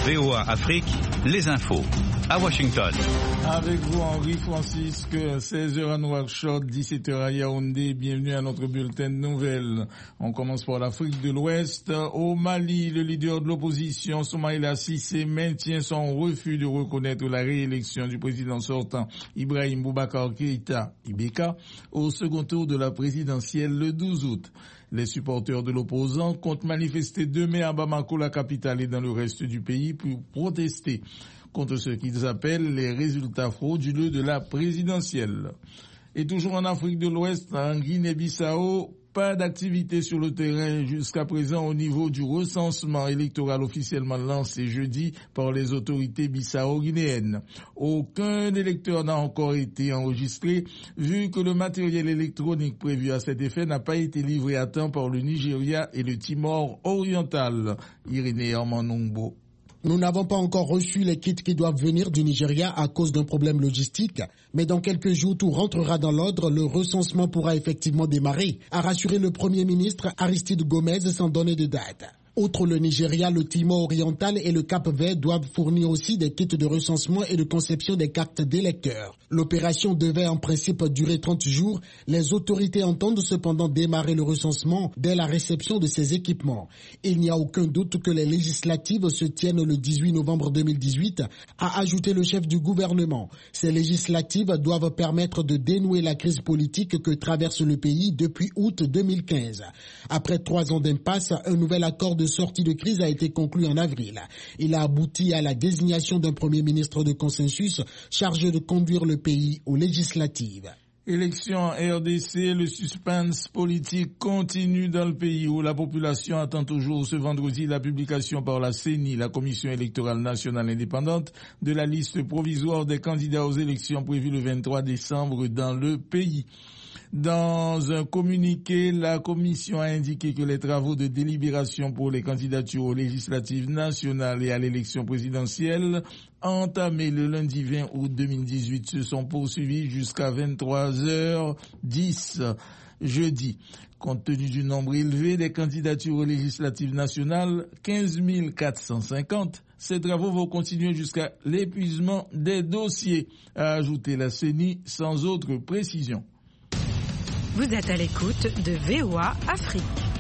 VOA Afrique, les infos. À Washington. Avec vous, Henri Francisque, 16h à Nouakchott, 17h à Yaoundé. Bienvenue à notre bulletin de nouvelles. On commence par l'Afrique de l'Ouest. Au Mali, le leader de l'opposition, Soumaïla Cissé, maintient son refus de reconnaître la réélection du président sortant, Ibrahim Boubacar Keïta, Ibeka, au second tour de la présidentielle le 12 août. Les supporters de l'opposant comptent manifester demain à Bamako, la capitale, et dans le reste du pays pour protester contre ce qu'ils appellent les résultats frauduleux de la présidentielle. Et toujours en Afrique de l'Ouest, en Guinée-Bissau, pas d'activité sur le terrain jusqu'à présent au niveau du recensement électoral officiellement lancé jeudi par les autorités bissau-guinéennes. Aucun électeur n'a encore été enregistré, vu que le matériel électronique prévu à cet effet n'a pas été livré à temps par le Nigeria et le Timor oriental. Irénée Armanongbo. Nous n'avons pas encore reçu les kits qui doivent venir du Nigeria à cause d'un problème logistique, mais dans quelques jours tout rentrera dans l'ordre, le recensement pourra effectivement démarrer, a rassuré le Premier ministre Aristide Gomez sans donner de date. Outre le Nigeria, le Timor oriental et le Cap-Vert doivent fournir aussi des kits de recensement et de conception des cartes d'électeurs. L'opération devait en principe durer 30 jours. Les autorités entendent cependant démarrer le recensement dès la réception de ces équipements. Il n'y a aucun doute que les législatives se tiennent le 18 novembre 2018, a ajouté le chef du gouvernement. Ces législatives doivent permettre de dénouer la crise politique que traverse le pays depuis août 2015. Après 3 ans d'impasse, un nouvel accord de sortie de crise a été conclu en avril. Il a abouti à la désignation d'un premier ministre de consensus chargé de conduire le pays aux législatives. Élection en RDC, le suspense politique continue dans le pays où la population attend toujours ce vendredi la publication par la CENI, la Commission électorale nationale indépendante, de la liste provisoire des candidats aux élections prévues le 23 décembre dans le pays. Dans un communiqué, la Commission a indiqué que les travaux de délibération pour les candidatures aux législatives nationales et à l'élection présidentielle entamés le lundi 20 août 2018 se sont poursuivis jusqu'à 23h10 jeudi. Compte tenu du nombre élevé des candidatures aux législatives nationales, 15 450, ces travaux vont continuer jusqu'à l'épuisement des dossiers, a ajouté la CENI sans autre précision. Vous êtes à l'écoute de VOA Afrique.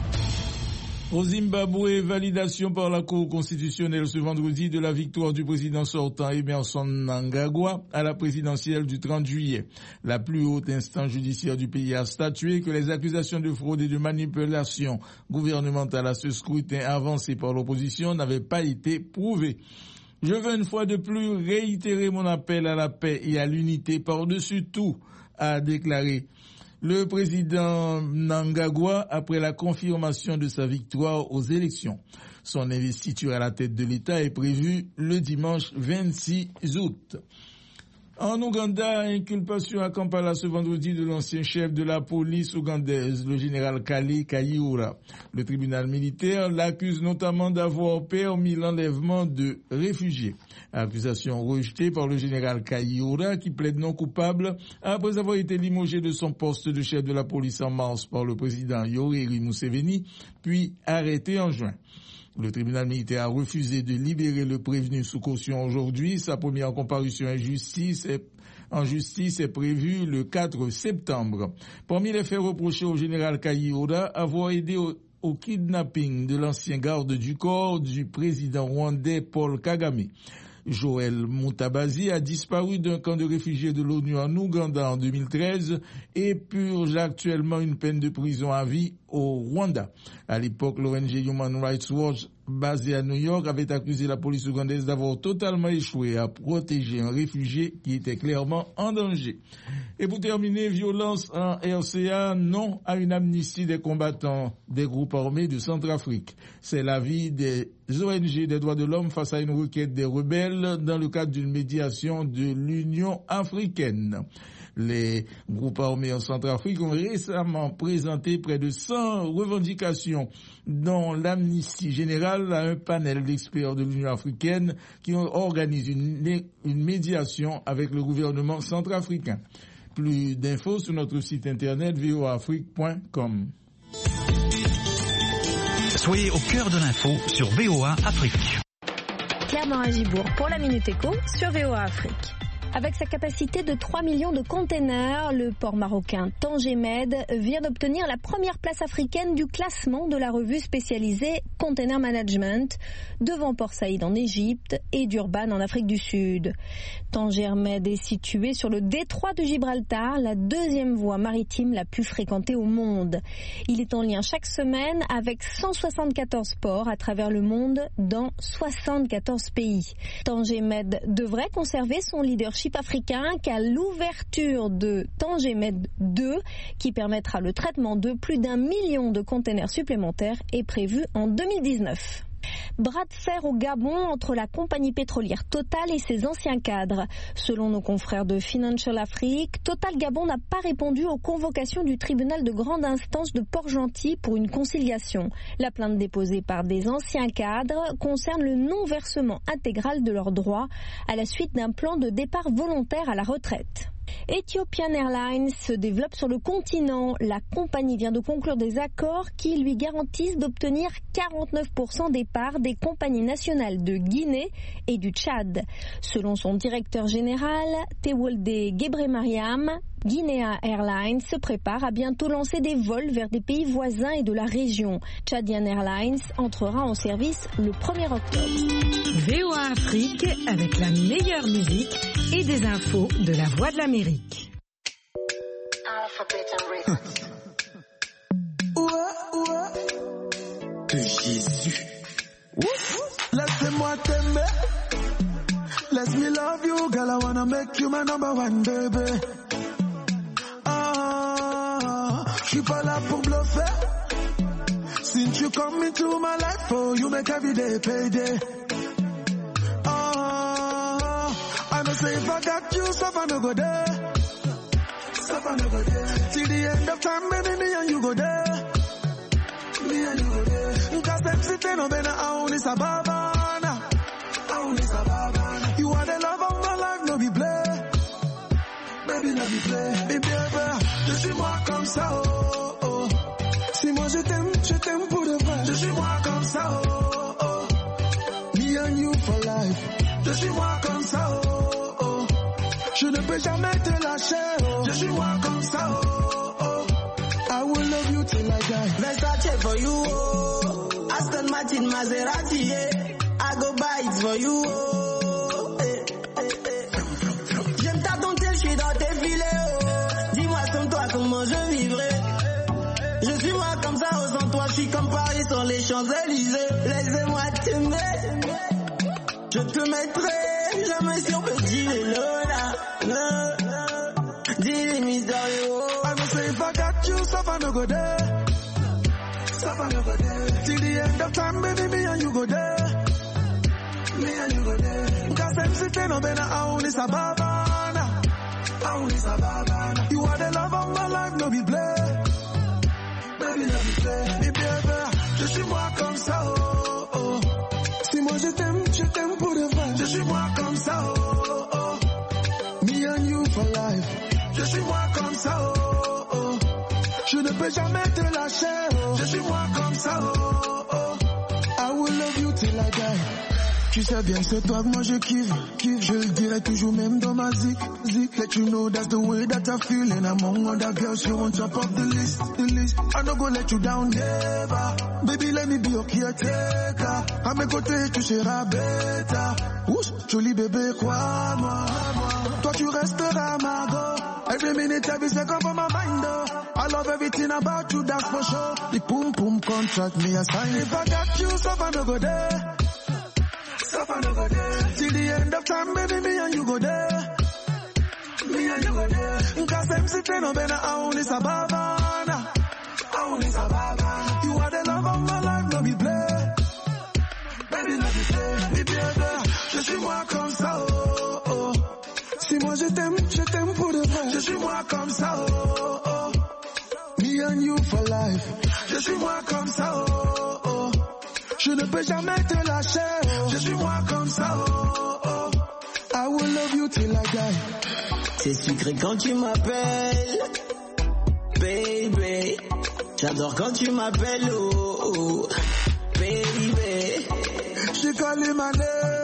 Au Zimbabwe, validation par la Cour constitutionnelle ce vendredi de la victoire du président sortant Emmerson Mnangagwa à la présidentielle du 30 juillet. La plus haute instance judiciaire du pays a statué que les accusations de fraude et de manipulation gouvernementale à ce scrutin avancé par l'opposition n'avaient pas été prouvées. Je veux une fois de plus réitérer mon appel à la paix et à l'unité par-dessus tout, a déclaré le président Mnangagwa après la confirmation de sa victoire aux élections. Son investiture à la tête de l'État est prévue le dimanche 26 août. En Ouganda, inculpation à Kampala ce vendredi de l'ancien chef de la police ougandaise, le général Kale Kayihura. Le tribunal militaire l'accuse notamment d'avoir permis l'enlèvement de réfugiés. Accusation rejetée par le général Kayihura qui plaide non coupable après avoir été limogé de son poste de chef de la police en mars par le président Yoweri Museveni, puis arrêté en juin. Le tribunal militaire a refusé de libérer le prévenu sous caution aujourd'hui. Sa première comparution en justice est prévue le 4 septembre. Parmi les faits reprochés au général Kayihura, avoir aidé au kidnapping de l'ancien garde du corps du président rwandais Paul Kagame. Joël Mutabazi a disparu d'un camp de réfugiés de l'ONU en Ouganda en 2013 et purge actuellement une peine de prison à vie au Rwanda. À l'époque, l'ONG Human Rights Watch, basée à New York, avait accusé la police ougandaise d'avoir totalement échoué à protéger un réfugié qui était clairement en danger. Et pour terminer, violence en RCA, non à une amnistie des combattants des groupes armés de Centrafrique. C'est l'avis des ONG des droits de l'homme face à une requête des rebelles dans le cadre d'une médiation de l'Union africaine. Les groupes armés en Centrafrique ont récemment présenté près de 100 revendications, dont l'amnistie générale, à un panel d'experts de l'Union africaine qui organise une médiation avec le gouvernement centrafricain. Plus d'infos sur notre site internet voaafrique.com. Soyez au cœur de l'info sur VOA Afrique. Claire Morin-Gibourg pour la Minute Éco sur VOA Afrique. Avec sa capacité de 3 millions de containers, le port marocain Tanger Med vient d'obtenir la première place africaine du classement de la revue spécialisée Container Management, devant Port Saïd en Égypte et Durban en Afrique du Sud. Tanger Med est situé sur le détroit de Gibraltar, la deuxième voie maritime la plus fréquentée au monde. Il est en lien chaque semaine avec 174 ports à travers le monde dans 74 pays. Tanger Med devrait conserver son leadership africain qu'à l'ouverture de Tanger Med 2, qui permettra le traitement de plus d'1 million de containers supplémentaires, est prévu en 2019. Bras de fer au Gabon entre la compagnie pétrolière Total et ses anciens cadres. Selon nos confrères de Financial Afrique, Total Gabon n'a pas répondu aux convocations du tribunal de grande instance de Port-Gentil pour une conciliation. La plainte déposée par des anciens cadres concerne le non-versement intégral de leurs droits à la suite d'un plan de départ volontaire à la retraite. Ethiopian Airlines se développe sur le continent. La compagnie vient de conclure des accords qui lui garantissent d'obtenir 49% des parts des compagnies nationales de Guinée et du Tchad. Selon son directeur général, Tewolde Gebremariam, Guinea Airlines se prépare à bientôt lancer des vols vers des pays voisins et de la région. Tchadian Airlines entrera en service le 1er octobre. VOA Afrique avec la meilleure musique et des infos de la Voix de l'Amérique. De Jésus. Laissez-moi t'aimer. Let me love you, girl. I wanna make you my number one, baby. Je suis pas là pour bluffer. Since you come into my life, oh, you make every day payday. I know say if I got you, stuff I no go there. Stuff I no go there. Till the end of time, baby, me and you go there. Me and you go there. Cause them sitting on bena auni sababana. Auni sababana. You are the love of my life, no be play. Baby, no be play. Baby, je suis moi comme ça, oh, oh. Si moi je t'aime pour de vrai. Je suis moi comme ça, oh, oh. Me and you for life. Je suis moi comme ça, oh, oh. Je ne peux jamais te lâcher, oh. Je suis moi comme ça, oh, oh. I will love you till I die. Versace for you, oh. Aston Martin Maserati, yeah. I go buy it for you, oh. J'aime ta tonter, je suis dans tes filets, oh. Dis-moi sans toi comment je vivrai. Je suis moi comme ça, oh, sans toi je suis comme Paris sur les Champs-Élysées. Laissez-moi t'aimer. Je te mettrai jamais sur petit vélo, là. Dis-les mystérieux. I know say if I got you, stuff I no go there. Stuff I no go there. Till the end of time, baby, me and you go there. Me and you go there. Cause them sitting on bena auni sababana. Auni sababana. You are the love of my life, no be play. Baby, no be play. Baby, je suis moi comme ça, oh, oh. Si moi je t'aime pour de vrai. Je suis moi comme ça, oh, oh. Me and you for life. Je suis moi comme ça, oh, oh. Je ne peux jamais te lâcher, oh. Je suis moi comme ça, oh, oh. I will love you till I die. Tu sais bien que c'est toi que moi je kiffe. Je le dirai toujours même dans ma zik. Let you know that's the way that I feel. And among other girls you on top of the list. I no go let you down never. Baby let me be your caretaker. À mes côtés tu seras bêta. Ouch, joli bébé crois-moi. Toi tu resteras ma go. Every minute, every second for my mind, oh. I love everything about you, that's for sure. The boom boom contract me a sign. If I got you, stuff I no go there. Stuff I no go there. Till the end of time, baby, me and you go there. Me and you go there. Cause them sitting on bena auni sababana. Auni sababana. You are the love of my life, no be play. Baby, no be play. Baby, je suis moi comme ça, oh, oh. Si moi je t'aime pour de vrai. Je suis moi comme ça, oh, oh. Me and you for life. Je suis moi comme ça, oh, oh. Je ne peux jamais te lâcher, oh. Je suis moi comme ça, oh, oh. I will love you till I die. C'est sucré quand tu m'appelles, baby. J'adore quand tu m'appelles, oh, oh. Baby. She calling my name.